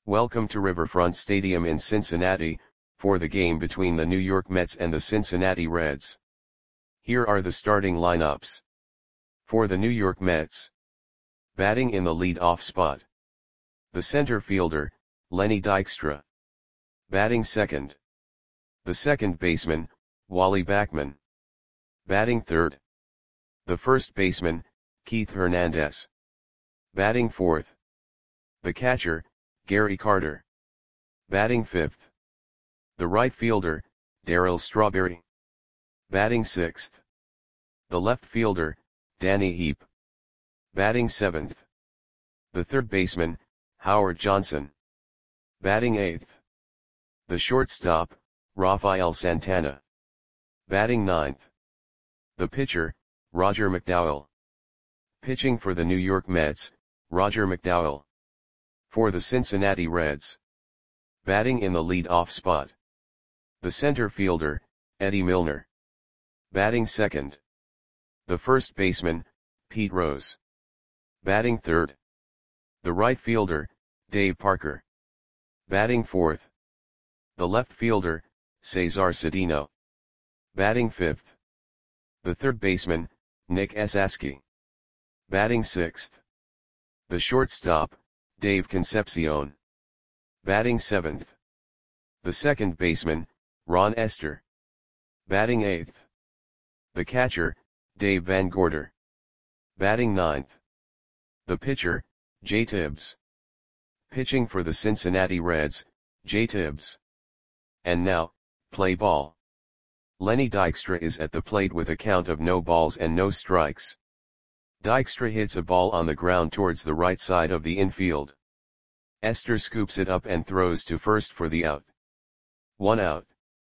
Welcome to Riverfront Stadium in Cincinnati, for the game between the New York Mets and the Cincinnati Reds. Here are the starting lineups. For the New York Mets. Batting in the lead-off spot. The center fielder, Lenny Dykstra. Batting second. The second baseman, Wally Backman. Batting third. The first baseman, Keith Hernandez. Batting fourth. The catcher, Gary Carter. Batting fifth. The right fielder, Darryl Strawberry. Batting sixth. The left fielder, Danny Heep. Batting seventh. The third baseman, Howard Johnson. Batting eighth. The shortstop, Rafael Santana. Batting ninth. The pitcher, Roger McDowell. Pitching for the New York Mets, Roger McDowell. For the Cincinnati Reds. Batting in the lead-off spot. The center fielder, Eddie Milner. Batting second. The first baseman, Pete Rose. Batting third. The right fielder, Dave Parker. Batting fourth. The left fielder, Cesar Cedeno. Batting fifth. The third baseman, Nick Esasky. Batting sixth. The shortstop, Dave Concepcion. Batting seventh. The second baseman, Ron Esther. Batting eighth. The catcher, Dave Van Gorder. Batting ninth. The pitcher, Jay Tibbs. Pitching for the Cincinnati Reds, Jay Tibbs. And now, play ball. Lenny Dykstra is at the plate with a count of no balls and no strikes. Dykstra hits a ball on the ground towards the right side of the infield. Esther scoops it up and throws to first for the out. 1 out.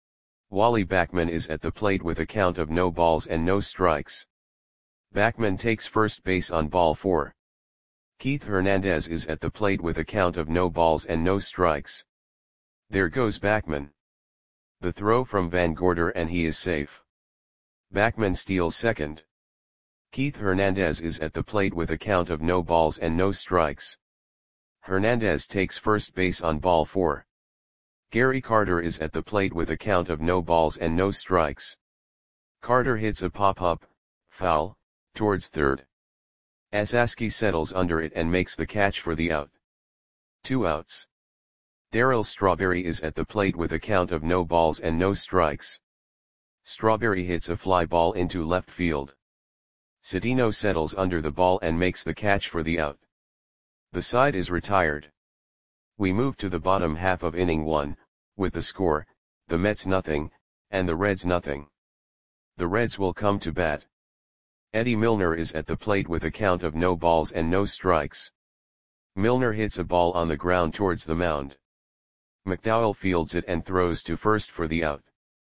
Wally Backman is at the plate with a count of no balls and no strikes. Backman takes first base on ball 4. Keith Hernandez is at the plate with a count of no balls and no strikes. There goes Backman. The throw from Van Gorder and he is safe. Backman steals second. Keith Hernandez is at the plate with a count of no balls and no strikes. Hernandez takes first base on ball 4. Gary Carter is at the plate with a count of no balls and no strikes. Carter hits a pop-up, foul, towards third. Esasky settles under it and makes the catch for the out. 2 outs. Darryl Strawberry is at the plate with a count of no balls and no strikes. Strawberry hits a fly ball into left field. Cedeno settles under the ball and makes the catch for the out. The side is retired. We move to the bottom half of inning 1, with the score, the Mets nothing, and the Reds nothing. The Reds will come to bat. Eddie Milner is at the plate with a count of no balls and no strikes. Milner hits a ball on the ground towards the mound. McDowell fields it and throws to first for the out.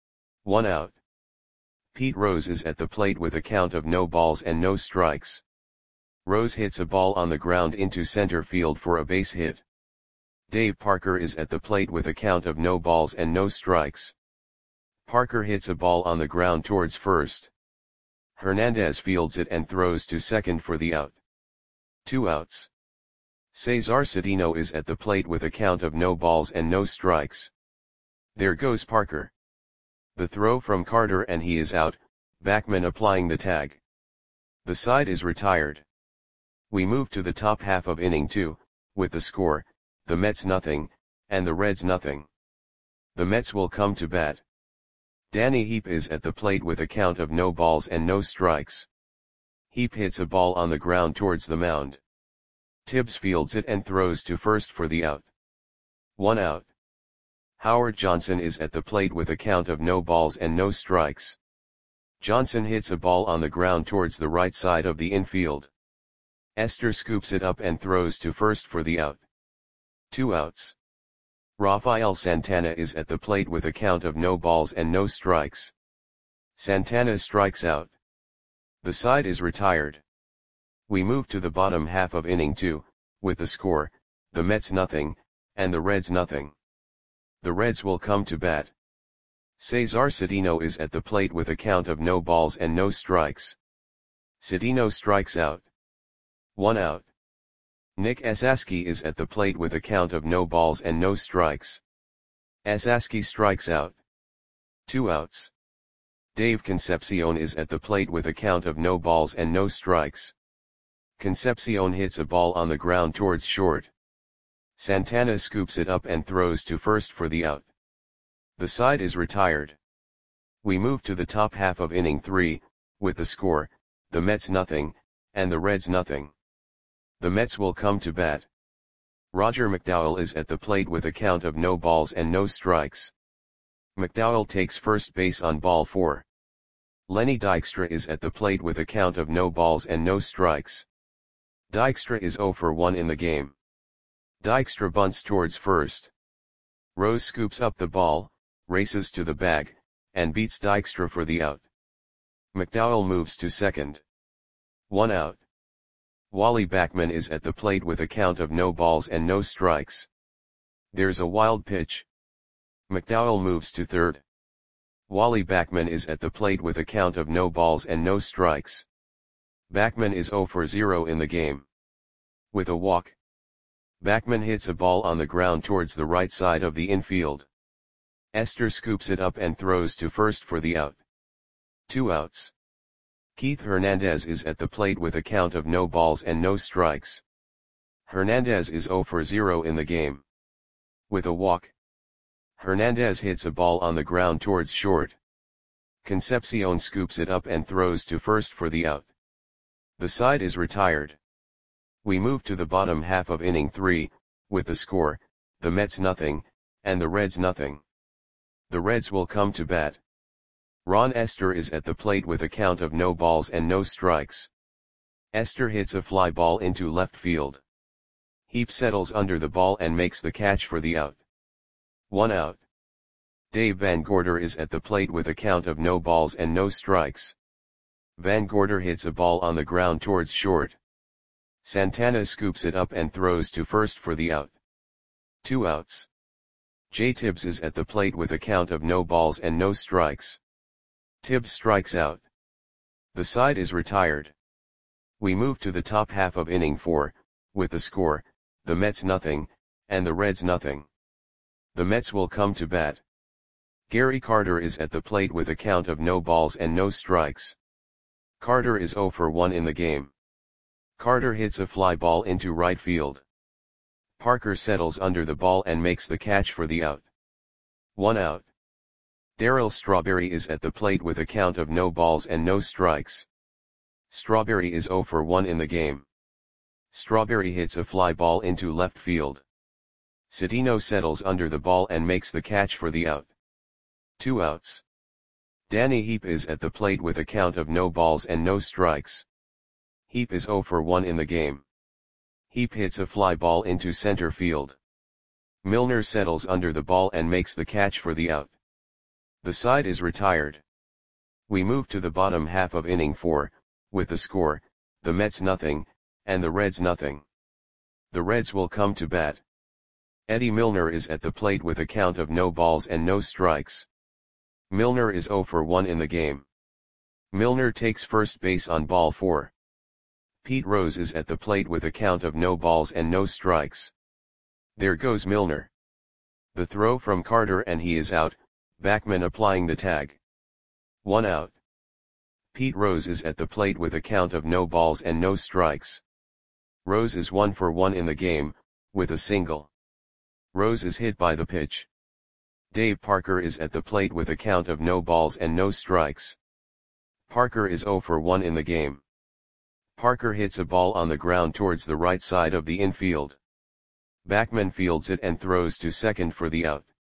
1 out. Pete Rose is at the plate with a count of no balls and no strikes. Rose hits a ball on the ground into center field for a base hit. Dave Parker is at the plate with a count of no balls and no strikes. Parker hits a ball on the ground towards first. Hernandez fields it and throws to second for the out. 2 outs. Cesar Cedeno is at the plate with a count of no balls and no strikes. There goes Parker. The throw from Carter and he is out, Backman applying the tag. The side is retired. We move to the top half of inning 2, with the score, the Mets nothing, and the Reds nothing. The Mets will come to bat. Danny Heep is at the plate with a count of no balls and no strikes. Heep hits a ball on the ground towards the mound. Tibbs fields it and throws to first for the out. 1 out. Howard Johnson is at the plate with a count of no balls and no strikes. Johnson hits a ball on the ground towards the right side of the infield. Esther scoops it up and throws to first for the out. 2 outs. Rafael Santana is at the plate with a count of no balls and no strikes. Santana strikes out. The side is retired. We move to the bottom half of inning 2, with the score, the Mets nothing, and the Reds nothing. The Reds will come to bat. Cesar Cedeno is at the plate with a count of no balls and no strikes. Cedeno strikes out. 1 out. Nick Esaski is at the plate with a count of no balls and no strikes. Esaski strikes out. 2 outs. Dave Concepcion is at the plate with a count of no balls and no strikes. Concepcion hits a ball on the ground towards short. Santana scoops it up and throws to first for the out. The side is retired. We move to the top half of inning 3, with the score, the Mets nothing, and the Reds nothing. The Mets will come to bat. Roger McDowell is at the plate with a count of no balls and no strikes. McDowell takes first base on ball 4. Lenny Dykstra is at the plate with a count of no balls and no strikes. Dykstra is 0 for 1 in the game. Dykstra bunts towards first. Rose scoops up the ball, races to the bag, and beats Dykstra for the out. McDowell moves to second. 1 out. Wally Backman is at the plate with a count of no balls and no strikes. There's a wild pitch. McDowell moves to third. Wally Backman is at the plate with a count of no balls and no strikes. Backman is 0 for 0 in the game. With a walk. Backman hits a ball on the ground towards the right side of the infield. Esther scoops it up and throws to first for the out. 2 outs. Keith Hernandez is at the plate with a count of no balls and no strikes. Hernandez is 0 for 0 in the game. With a walk. Hernandez hits a ball on the ground towards short. Concepcion scoops it up and throws to first for the out. The side is retired. We move to the bottom half of inning 3, with the score, the Mets nothing, and the Reds nothing. The Reds will come to bat. Ron Esther is at the plate with a count of no balls and no strikes. Esther hits a fly ball into left field. Heap settles under the ball and makes the catch for the out. 1 out. Dave Van Gorder is at the plate with a count of no balls and no strikes. Van Gorder hits a ball on the ground towards short. Santana scoops it up and throws to first for the out. 2 outs. Jay Tibbs is at the plate with a count of no balls and no strikes. Tibbs strikes out. The side is retired. We move to the top half of inning 4, with the score, the Mets nothing, and the Reds nothing. The Mets will come to bat. Gary Carter is at the plate with a count of no balls and no strikes. Carter is 0 for 1 in the game. Carter hits a fly ball into right field. Parker settles under the ball and makes the catch for the out. 1 out. Darryl Strawberry is at the plate with a count of no balls and no strikes. Strawberry is 0 for 1 in the game. Strawberry hits a fly ball into left field. Cedeno settles under the ball and makes the catch for the out. 2 outs. Danny Heap is at the plate with a count of no balls and no strikes. Heap is 0 for 1 in the game. Heap hits a fly ball into center field. Milner settles under the ball and makes the catch for the out. The side is retired. We move to the bottom half of inning 4, with the score, the Mets nothing, and the Reds nothing. The Reds will come to bat. Eddie Milner is at the plate with a count of no balls and no strikes. Milner is 0 for 1 in the game. Milner takes first base on ball 4. Pete Rose is at the plate with a count of no balls and no strikes. There goes Milner. The throw from Carter and he is out, Backman applying the tag. 1 out. Pete Rose is at the plate with a count of no balls and no strikes. Rose is 1 for 1 in the game, with a single. Rose is hit by the pitch. Dave Parker is at the plate with a count of no balls and no strikes. Parker is 0 for 1 in the game. Parker hits a ball on the ground towards the right side of the infield. Backman fields it and throws to second for the out.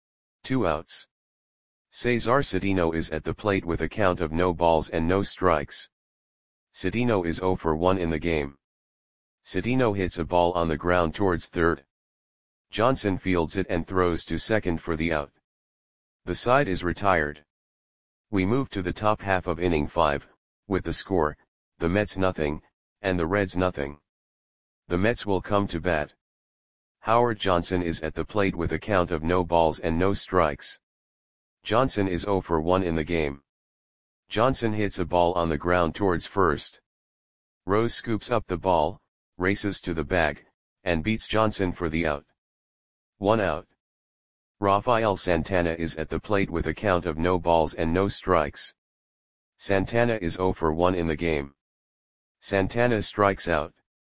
2 outs. Cesar Cedeno is at the plate with a count of no balls and no strikes. Cedeno is 0 for 1 in the game. Cedeno hits a ball on the ground towards third. Johnson fields it and throws to second for the out. The side is retired. We move to the top half of inning 5, with the score, the Mets nothing, and the Reds nothing. The Mets will come to bat. Howard Johnson is at the plate with a count of no balls and no strikes. Johnson is 0 for 1 in the game. Johnson hits a ball on the ground towards first. Rose scoops up the ball, races to the bag, and beats Johnson for the out. 1 out. Rafael Santana is at the plate with a count of no balls and no strikes. Santana is 0 for 1 in the game. Santana strikes out.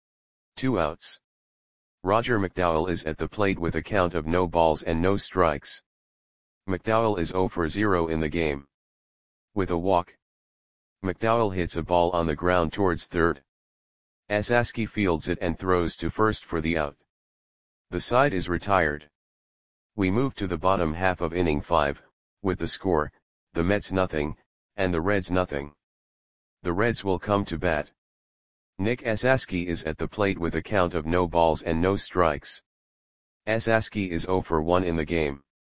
2 outs. Roger McDowell is at the plate with a count of no balls and no strikes. McDowell is 0 for 0 in the game. With a walk. McDowell hits a ball on the ground towards third. Esaski fields it and throws to first for the out. The side is retired. We move to the bottom half of inning 5, with the score, the Mets nothing, and the Reds nothing. The Reds will come to bat. Nick Esaski is at the plate with a count of no balls and no strikes. Esaski is 0 for 1 in the game.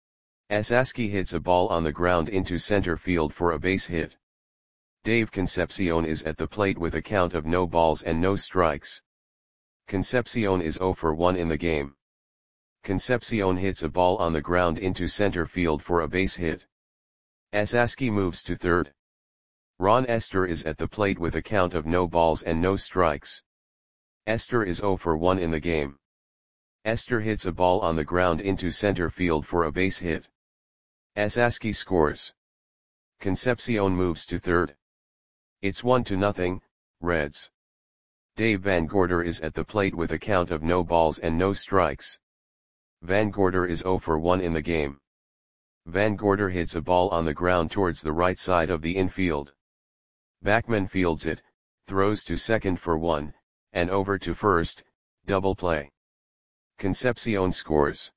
Esaski hits a ball on the ground into center field for a base hit. Dave Concepcion is at the plate with a count of no balls and no strikes. Concepcion is 0 for 1 in the game. Concepcion hits a ball on the ground into center field for a base hit. Esaski moves to third. Ron Esther is at the plate with a count of no balls and no strikes. Esther is 0 for 1 in the game. Esther hits a ball on the ground into center field for a base hit. Esaski scores. Concepcion moves to third. It's 1-0, Reds. Dave Van Gorder is at the plate with a count of no balls and no strikes. Van Gorder is 0 for 1 in the game. Van Gorder hits a ball on the ground towards the right side of the infield. Backman fields it, throws to second for 1, and over to first, double play. Concepcion scores.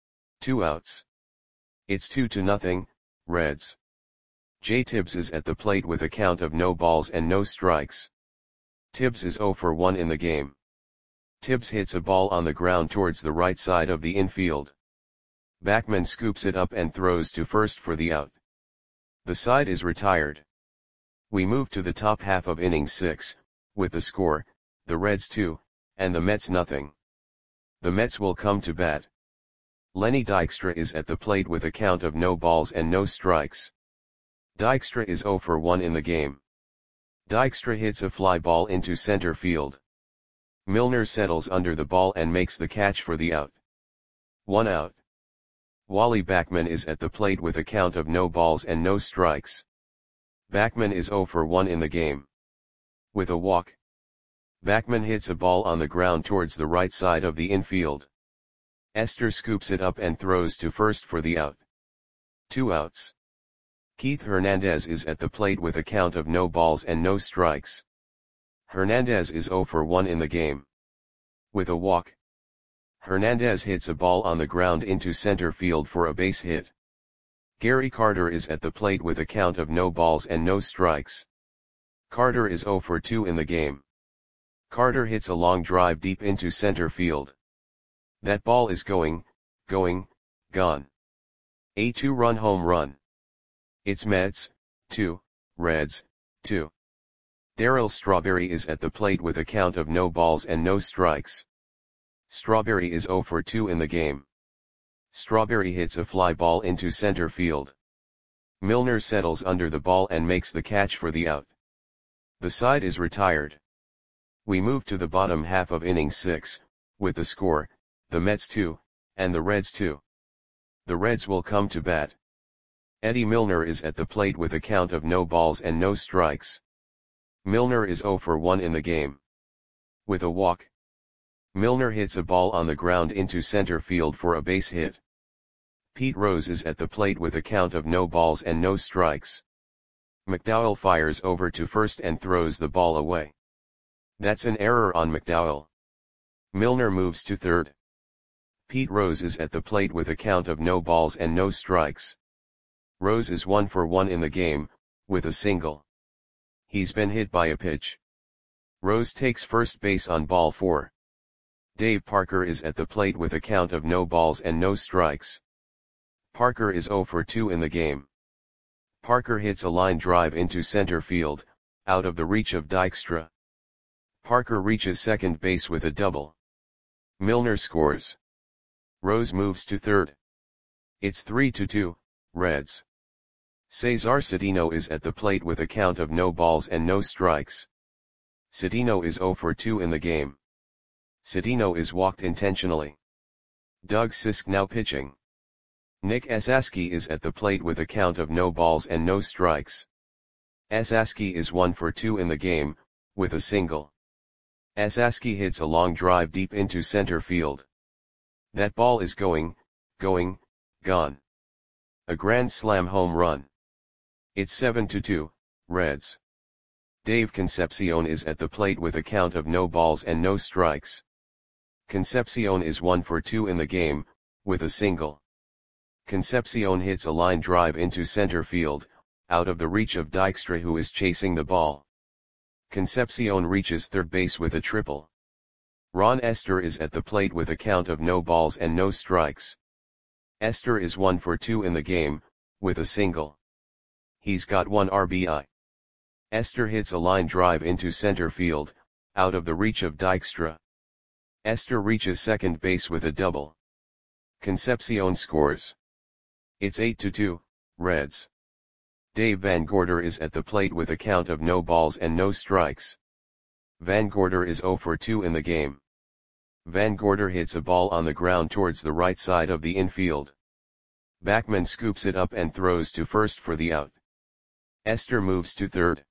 2 outs. It's 2-0, Reds. Jay Tibbs is at the plate with a count of no balls and no strikes. Tibbs is 0 for 1 in the game. Tibbs hits a ball on the ground towards the right side of the infield. Backman scoops it up and throws to first for the out. The side is retired. We move to the top half of inning 6, with the score, the Reds 2, and the Mets nothing. The Mets will come to bat. Lenny Dykstra is at the plate with a count of no balls and no strikes. Dykstra is 0 for 1 in the game. Dykstra hits a fly ball into center field. Milner settles under the ball and makes the catch for the out. 1 out. Wally Backman is at the plate with a count of no balls and no strikes. Backman is 0 for 1 in the game. With a walk. Backman hits a ball on the ground towards the right side of the infield. Esther scoops it up and throws to first for the out. 2 outs. Keith Hernandez is at the plate with a count of no balls and no strikes. Hernandez is 0 for 1 in the game. With a walk. Hernandez hits a ball on the ground into center field for a base hit. Gary Carter is at the plate with a count of no balls and no strikes. Carter is 0 for 2 in the game. Carter hits a long drive deep into center field. That ball is gone. A 2-run home run. It's Mets, 2, Reds, 2. Darryl Strawberry is at the plate with a count of no balls and no strikes. Strawberry is 0 for 2 in the game. Strawberry hits a fly ball into center field. Milner settles under the ball and makes the catch for the out. The side is retired. We move to the bottom half of inning 6, with the score, the Mets 2, and the Reds 2. The Reds will come to bat. Eddie Milner is at the plate with a count of no balls and no strikes. Milner is 0 for 1 in the game. With a walk. Milner hits a ball on the ground into center field for a base hit. Pete Rose is at the plate with a count of no balls and no strikes. McDowell fires over to first and throws the ball away. That's an error on McDowell. Milner moves to third. Pete Rose is at the plate with a count of no balls and no strikes. Rose is 1 for 1 in the game, with a single. He's been hit by a pitch. Rose takes first base on ball 4. Dave Parker is at the plate with a count of no balls and no strikes. Parker is 0 for 2 in the game. Parker hits a line drive into center field, out of the reach of Dykstra. Parker reaches second base with a double. Milner scores. Rose moves to third. It's 3-2, Reds. Cesar Cedeno is at the plate with a count of no balls and no strikes. Cedeno is 0 for 2 in the game. Cedeno is walked intentionally. Doug Sisk now pitching. Nick Esaski is at the plate with a count of no balls and no strikes. Esaski is 1 for 2 in the game, with a single. Esaski hits a long drive deep into center field. That ball is going, gone. A grand slam home run. It's 7-2, Reds. Dave Concepcion is at the plate with a count of no balls and no strikes. Concepcion is 1 for 2 in the game, with a single. Concepcion hits a line drive into center field, out of the reach of Dykstra, who is chasing the ball. Concepcion reaches third base with a triple. Ron Esther is at the plate with a count of no balls and no strikes. Esther is 1 for 2 in the game, with a single. He's got 1 RBI. Esther hits a line drive into center field, out of the reach of Dykstra. Esther reaches second base with a double. Concepcion scores. It's 8-2, Reds. Dave Van Gorder is at the plate with a count of no balls and no strikes. Van Gorder is 0 for 2 in the game. Van Gorder hits a ball on the ground towards the right side of the infield. Backman scoops it up and throws to first for the out. Esther moves to third.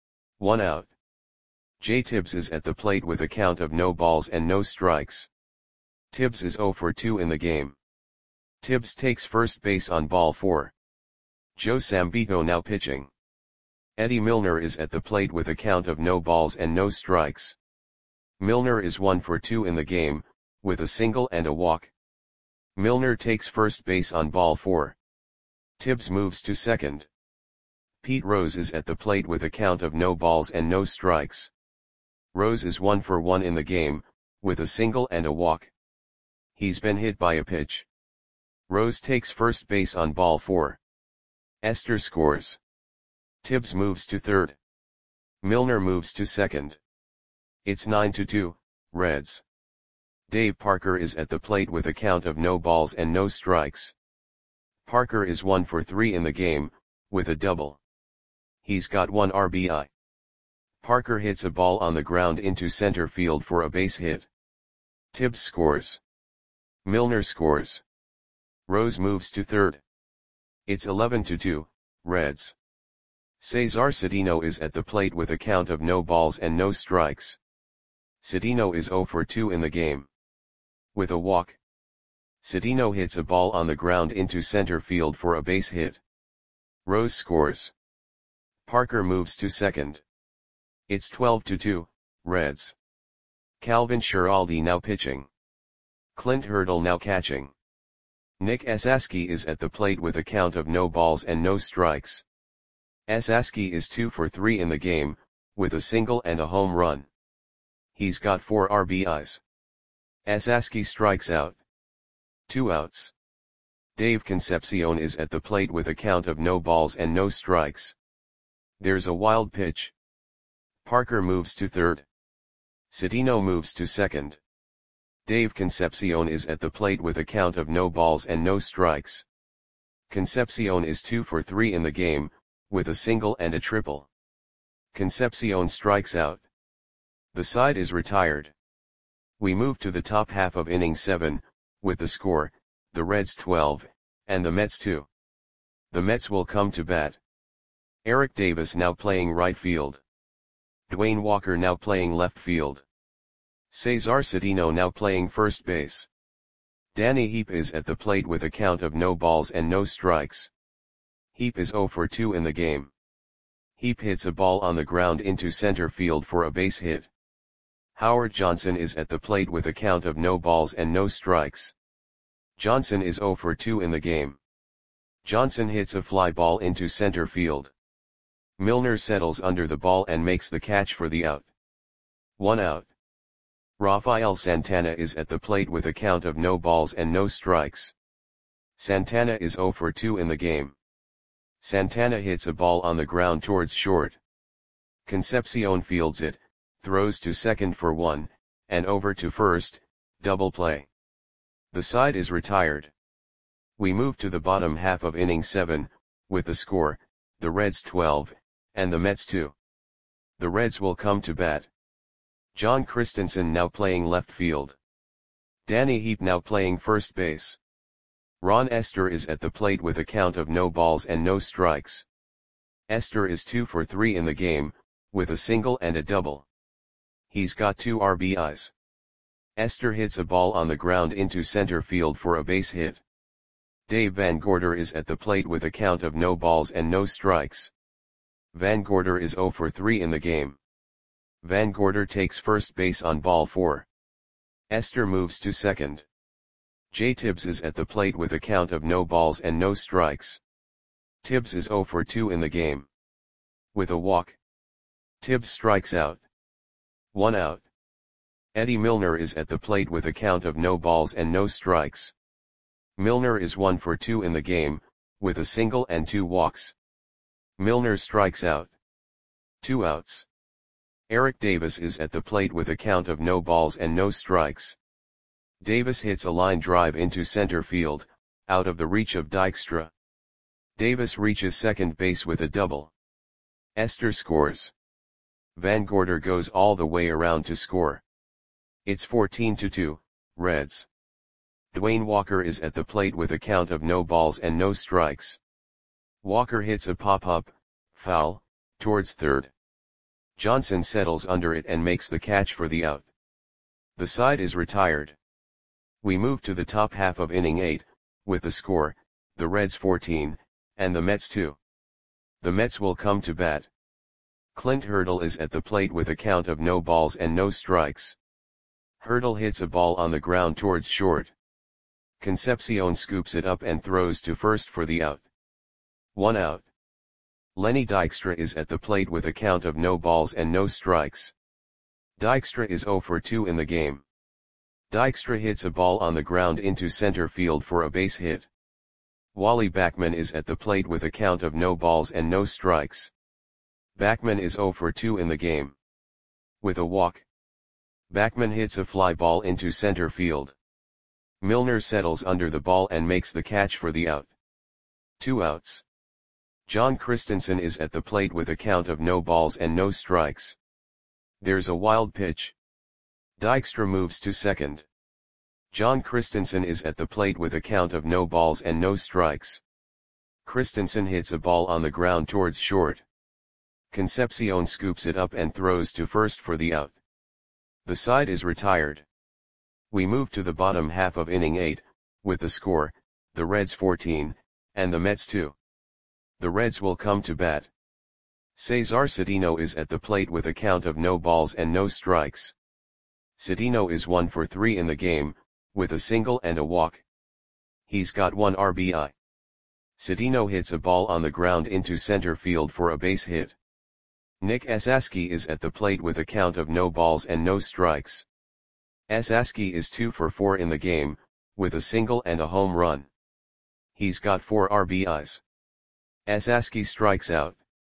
1 out. Jay Tibbs is at the plate with a count of no balls and no strikes. Tibbs is 0 for 2 in the game. Tibbs takes first base on ball 4. Joe Sambito now pitching. Eddie Milner is at the plate with a count of no balls and no strikes. Milner is 1 for 2 in the game, with a single and a walk. Milner takes first base on ball 4. Tibbs moves to second. Pete Rose is at the plate with a count of no balls and no strikes. Rose is 1 for 1 in the game, with a single and a walk. He's been hit by a pitch. Rose takes first base on ball 4. Esther scores. Tibbs moves to third. Milner moves to second. It's 9-2, Reds. Dave Parker is at the plate with a count of no balls and no strikes. Parker is 1 for 3 in the game, with a double. He's got 1 RBI. Parker hits a ball on the ground into center field for a base hit. Tibbs scores. Milner scores. Rose moves to third. It's 11-2, Reds. Cesar Cedeno is at the plate with a count of no balls and no strikes. Cedeno is 0 for 2 in the game. With a walk. Cedeno hits a ball on the ground into center field for a base hit. Rose scores. Parker moves to second. It's 12-2, Reds. Calvin Schiraldi now pitching. Clint Hurdle now catching. Nick Esaski is at the plate with a count of no balls and no strikes. Esaski is 2 for 3 in the game, with a single and a home run. He's got 4 RBIs. Esaski strikes out. 2 outs. Dave Concepcion is at the plate with a count of no balls and no strikes. There's a wild pitch. Parker moves to third. Cedeno moves to second. Dave Concepcion is at the plate with a count of no balls and no strikes. Concepcion is 2 for 3 in the game, with a single and a triple. Concepcion strikes out. The side is retired. We move to the top half of inning 7, with the score, the Reds 12, and the Mets 2. The Mets will come to bat. Eric Davis now playing right field. Dwayne Walker now playing left field. Cesar Cedeno now playing first base. Danny Heap is at the plate with a count of no balls and no strikes. Heap is 0 for 2 in the game. Heap hits a ball on the ground into center field for a base hit. Howard Johnson is at the plate with a count of no balls and no strikes. Johnson is 0 for 2 in the game. Johnson hits a fly ball into center field. Milner settles under the ball and makes the catch for the out. 1 out. Rafael Santana is at the plate with a count of no balls and no strikes. Santana is 0 for 2 in the game. Santana hits a ball on the ground towards short. Concepcion fields it, throws to second for 1, and over to first, double play. The side is retired. We move to the bottom half of inning 7, with the score, the Reds 12, and the Mets 2. The Reds will come to bat. John Christensen now playing left field. Danny Heap now playing first base. Ron Esther is at the plate with a count of no balls and no strikes. Esther is 2 for 3 in the game, with a single and a double. He's got 2 RBIs. Esther hits a ball on the ground into center field for a base hit. Dave Van Gorder is at the plate with a count of no balls and no strikes. Van Gorder is 0 for 3 in the game. Van Gorder takes first base on ball 4. Esther moves to second. Jay Tibbs is at the plate with a count of no balls and no strikes. Tibbs is 0 for 2 in the game. With a walk, Tibbs strikes out. 1 out. Eddie Milner is at the plate with a count of no balls and no strikes. Milner is 1 for 2 in the game, with a single and 2 walks. Milner strikes out. 2 outs. Eric Davis is at the plate with a count of no balls and no strikes. Davis hits a line drive into center field, out of the reach of Dykstra. Davis reaches second base with a double. Esther scores. Van Gorder goes all the way around to score. It's 14-2, Reds. Dwayne Walker is at the plate with a count of no balls and no strikes. Walker hits a pop-up, foul, towards third. Johnson settles under it and makes the catch for the out. The side is retired. We move to the top half of inning 8, with the score, the Reds 14, and the Mets 2. The Mets will come to bat. Clint Hurdle is at the plate with a count of no balls and no strikes. Hurdle hits a ball on the ground towards short. Concepcion scoops it up and throws to first for the out. 1 out. Lenny Dykstra is at the plate with a count of no balls and no strikes. Dykstra is 0 for 2 in the game. Dykstra hits a ball on the ground into center field for a base hit. Wally Backman is at the plate with a count of no balls and no strikes. Backman is 0 for 2 in the game. With a walk, Backman hits a fly ball into center field. Milner settles under the ball and makes the catch for the out. 2 outs. John Christensen is at the plate with a count of no balls and no strikes. There's a wild pitch. Dykstra moves to second. John Christensen is at the plate with a count of no balls and no strikes. Christensen hits a ball on the ground towards short. Concepcion scoops it up and throws to first for the out. The side is retired. We move to the bottom half of inning 8, with the score, the Reds 14, and the Mets 2. The Reds will come to bat. Cesar Cedeno is at the plate with a count of no balls and no strikes. Cedeno is 1 for 3 in the game, with a single and a walk. He's got 1 RBI. Cedeno hits a ball on the ground into center field for a base hit. Nick Esaski is at the plate with a count of no balls and no strikes. Esaski is 2 for 4 in the game, with a single and a home run. He's got 4 RBIs. Esaski strikes out.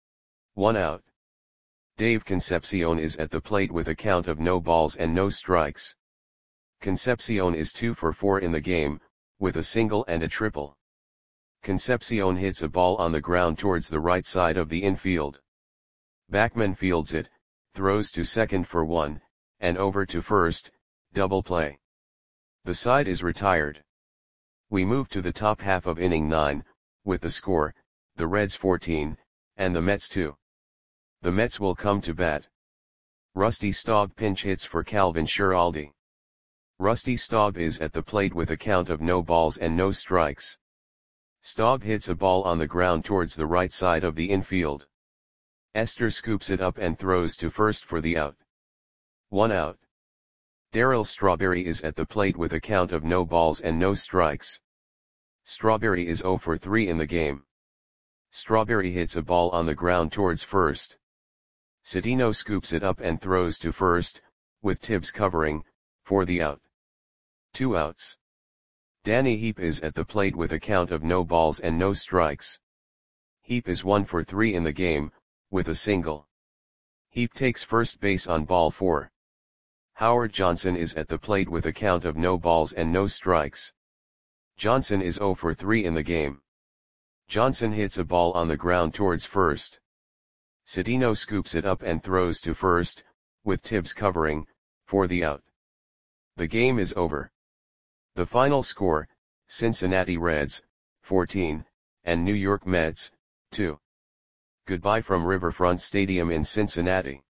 1 out. Dave Concepcion is at the plate with a count of no balls and no strikes. Concepcion is 2 for 4 in the game, with a single and a triple. Concepcion hits a ball on the ground towards the right side of the infield. Backman fields it, throws to second for 1, and over to first, double play. The side is retired. We move to the top half of inning 9, with the score, the Reds 14, and the Mets 2. The Mets will come to bat. Rusty Staub pinch hits for Calvin Schiraldi. Rusty Staub is at the plate with a count of no balls and no strikes. Staub hits a ball on the ground towards the right side of the infield. Esther scoops it up and throws to first for the out. 1 out. Darryl Strawberry is at the plate with a count of no balls and no strikes. Strawberry is 0 for 3 in the game. Strawberry hits a ball on the ground towards first. Cedeno scoops it up and throws to first, with Tibbs covering, for the out. 2 outs. Danny Heap is at the plate with a count of no balls and no strikes. Heap is 1 for 3 in the game, with a single. Heap takes first base on ball 4. Howard Johnson is at the plate with a count of no balls and no strikes. Johnson is 0 for 3 in the game. Johnson hits a ball on the ground towards first. Cedeno scoops it up and throws to first, with Tibbs covering, for the out. The game is over. The final score, Cincinnati Reds, 14, and New York Mets, 2. Goodbye from Riverfront Stadium in Cincinnati.